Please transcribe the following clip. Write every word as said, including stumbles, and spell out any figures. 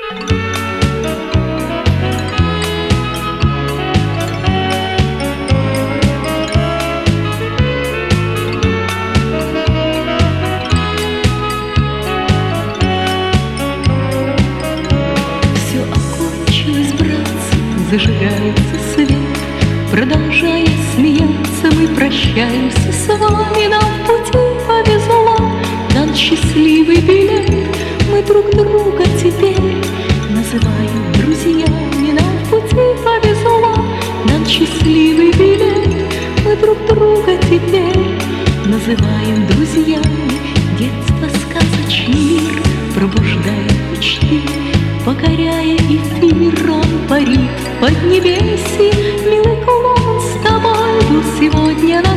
Зажигается свет, продолжая смеяться, мы прощаемся с вами. Нам в пути повезло, дан счастливый билет. Мы друг друга теперь называем друзьями. Нам в пути повезло, дан счастливый билет. Мы друг друга теперь называем друзьями. Детство сказочный мир пробуждает мечты, покоряя эфир, он парит в поднебесье. Милый клоун, с тобой был сегодня